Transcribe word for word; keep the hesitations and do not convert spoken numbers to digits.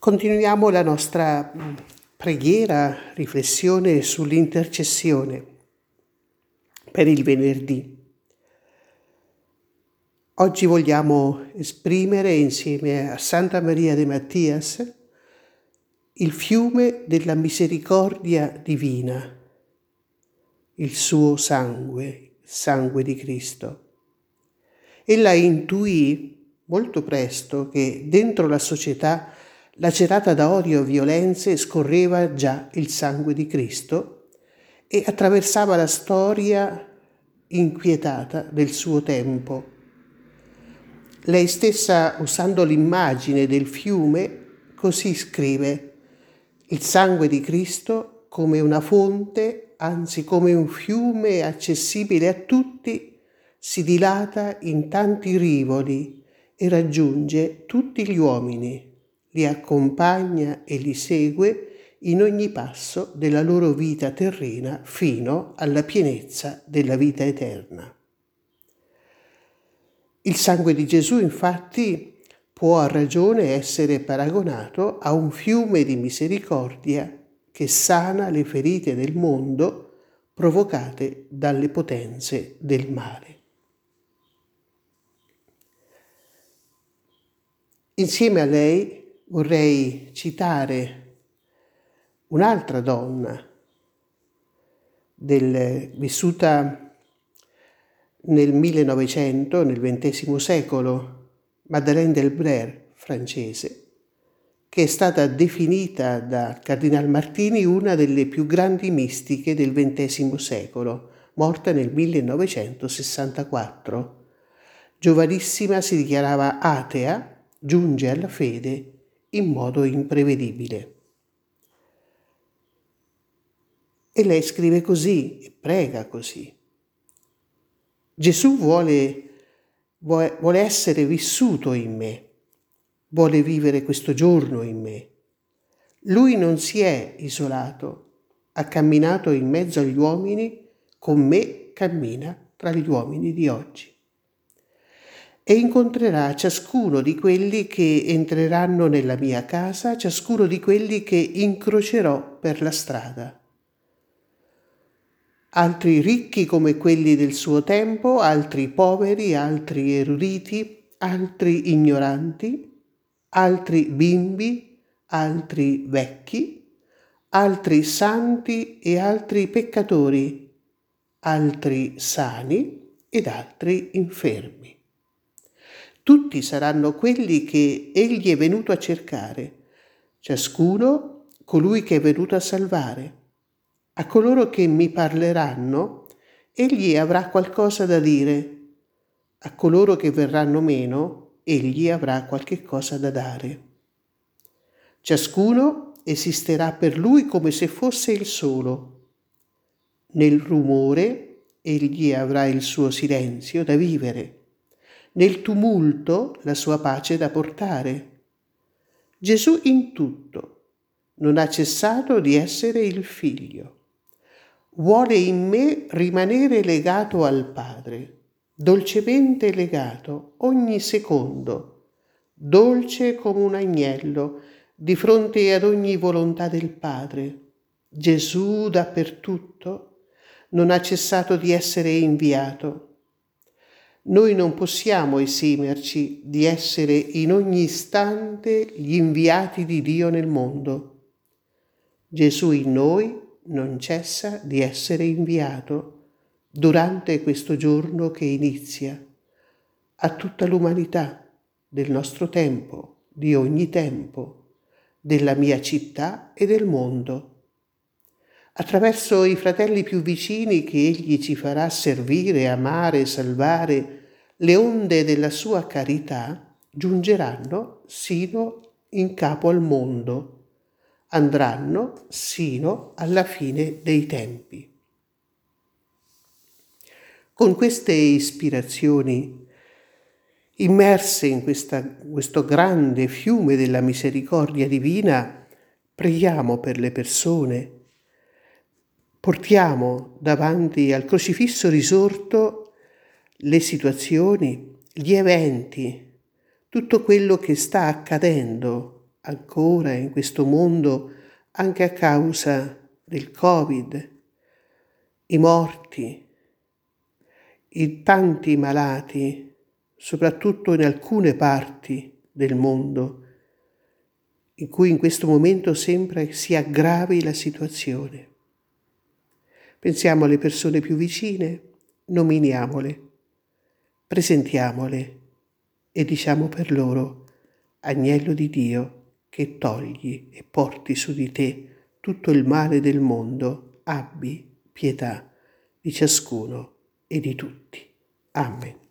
Continuiamo la nostra preghiera, riflessione sull'intercessione per il venerdì. Oggi vogliamo esprimere insieme a Santa Maria de Mattias il fiume della misericordia divina, il suo sangue, il sangue di Cristo. Ella intuì molto presto che dentro la società lacerata da odio e violenze scorreva già il sangue di Cristo e attraversava la storia inquietata del suo tempo. Lei stessa, usando l'immagine del fiume, così scrive: il sangue di Cristo come una fonte, anzi come un fiume accessibile a tutti, si dilata in tanti rivoli e raggiunge tutti gli uomini, li accompagna e li segue in ogni passo della loro vita terrena fino alla pienezza della vita eterna. Il sangue di Gesù, infatti, può a ragione essere paragonato a un fiume di misericordia che sana le ferite del mondo provocate dalle potenze del male. Insieme a lei vorrei citare un'altra donna del, vissuta nel millenovecento, nel ventesimo secolo, Madeleine Delbrès, francese, che è stata definita da Cardinal Martini una delle più grandi mistiche del ventesimo secolo, morta nel millenovecentosessantaquattro. Giovanissima si dichiarava atea, giunge alla fede in modo imprevedibile. E lei scrive così e prega così. Gesù vuole, vuole essere vissuto in me, vuole vivere questo giorno in me. Lui non si è isolato, ha camminato in mezzo agli uomini, con me cammina tra gli uomini di oggi. E incontrerà ciascuno di quelli che entreranno nella mia casa, ciascuno di quelli che incrocerò per la strada. Altri ricchi come quelli del suo tempo, altri poveri, altri eruditi, altri ignoranti, altri bimbi, altri vecchi, altri santi e altri peccatori, altri sani ed altri infermi. Tutti saranno quelli che egli è venuto a cercare, ciascuno colui che è venuto a salvare. A coloro che mi parleranno, egli avrà qualcosa da dire. A coloro che verranno meno, egli avrà qualche cosa da dare. Ciascuno esisterà per lui come se fosse il solo. Nel rumore, egli avrà il suo silenzio da vivere. Nel tumulto la sua pace da portare. Gesù in tutto non ha cessato di essere il Figlio. Vuole in me rimanere legato al Padre, dolcemente legato ogni secondo, dolce come un agnello di fronte ad ogni volontà del Padre. Gesù dappertutto non ha cessato di essere inviato. Noi non possiamo esimerci di essere in ogni istante gli inviati di Dio nel mondo. Gesù in noi non cessa di essere inviato durante questo giorno che inizia a tutta l'umanità del nostro tempo, di ogni tempo, della mia città e del mondo. Attraverso i fratelli più vicini che egli ci farà servire, amare, salvare, le onde della sua carità giungeranno sino in capo al mondo, andranno sino alla fine dei tempi. Con queste ispirazioni, immerse in questa, questo grande fiume della misericordia divina, preghiamo per le persone. Portiamo davanti al crocifisso risorto le situazioni, gli eventi, tutto quello che sta accadendo ancora in questo mondo anche a causa del Covid, i morti, i tanti malati, soprattutto in alcune parti del mondo, in cui in questo momento sembra che si aggravi la situazione. Pensiamo alle persone più vicine, nominiamole, presentiamole e diciamo per loro: Agnello di Dio, che togli e porti su di te tutto il male del mondo, abbi pietà di ciascuno e di tutti. Amen.